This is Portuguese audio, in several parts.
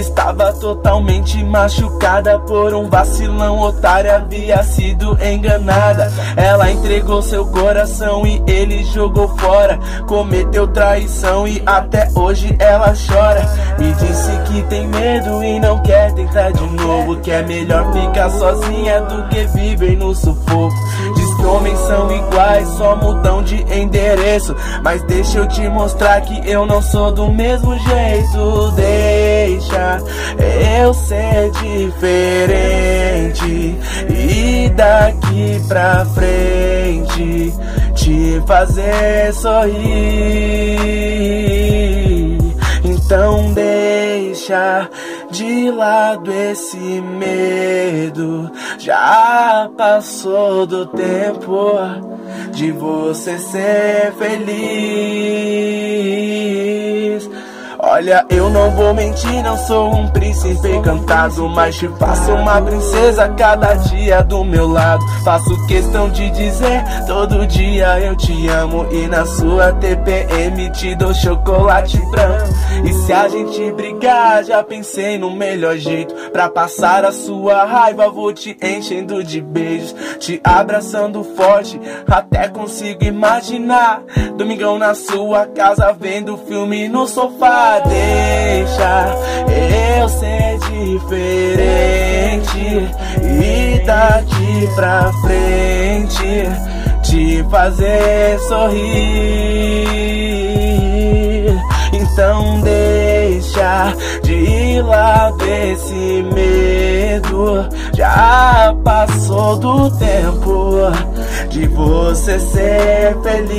estava totalmente machucada por um vacilão otário, havia sido enganada. Ela entregou seu coração e ele jogou fora, cometeu traição e até hoje ela chora. Me disse que tem medo e não quer tentar de novo, que é melhor ficar sozinha do que viver no sufoco. Diz que homens são iguais, só mudam de endereço, mas deixa eu te mostrar que eu não sou do mesmo jeito. Deixa eu ser diferente e daqui pra frente te fazer sorrir. Então deixa de lado esse medo, já passou do tempo de você ser feliz. Olha, eu não vou mentir, não sou um príncipe encantado, mas te faço uma princesa cada dia do meu lado. Faço questão de dizer, todo dia eu te amo, e na sua TPM te dou chocolate branco. E se a gente brigar, já pensei no melhor jeito pra passar a sua raiva, vou te enchendo de beijos, te abraçando forte, até consigo imaginar domingão na sua casa, vendo filme no sofá. Deixa eu ser diferente e daqui pra frente te fazer sorrir. Então deixa de lado esse medo, já passou do tempo de você ser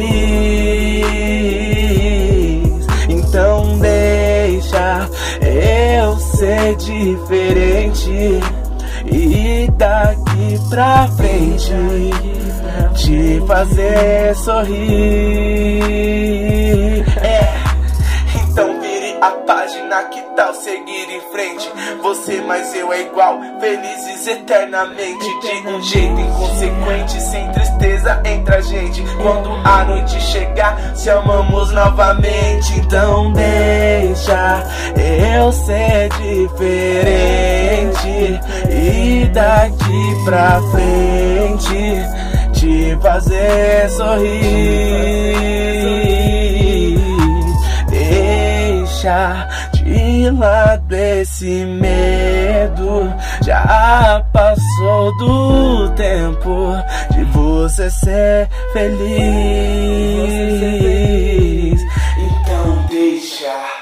feliz. Então deixa eu ser diferente e daqui pra frente te fazer sorrir. Então vire a página, que tal seguir em frente? Você mais eu é igual, felizes eternamente, de um jeito inconsequente, sem tristeza entre a gente. Quando a noite chegar, se amamos novamente. Então deixa eu ser diferente e daqui pra frente te fazer sorrir. Deixa de lado esse medo, já passou do tempo de você ser feliz. Então deixa